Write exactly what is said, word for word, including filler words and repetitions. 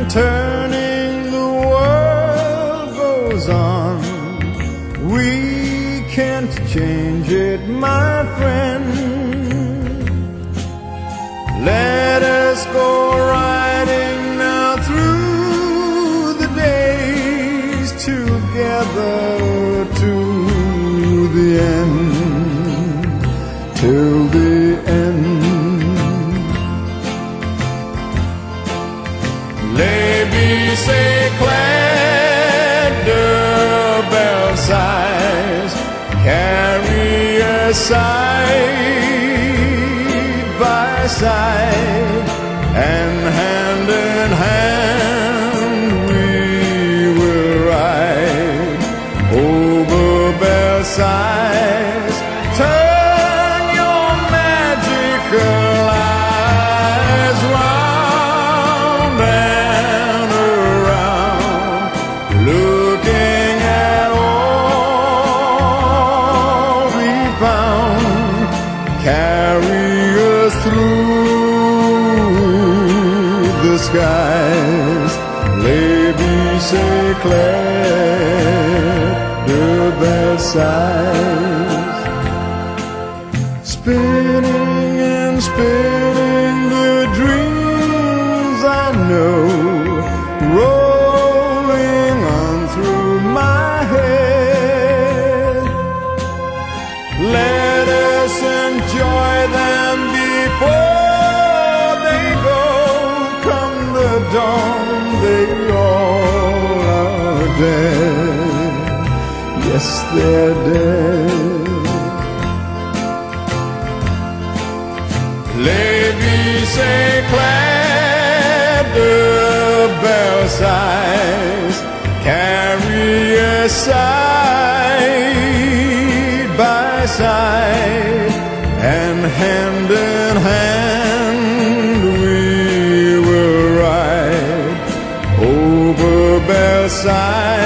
Turning the world goes on. We can't change it, my friend. Let us go riding now through the days together to the end, till the end. Say clad the bell sighs, carry us side by side, and hand in hand we will ride over Belsize. Turn your magical eyes round and around, looking at all we found. Carry us through the skies. Lévis éclaire de Belsize. Spinning and spinning the dreams I know, rolling on through my head. Let us enjoy them before they go. Come the dawn, they all are dead. Yes, they're dead. Lévis éclaire de Belsize, carry us side by side, and hand in hand we will ride over Belsize.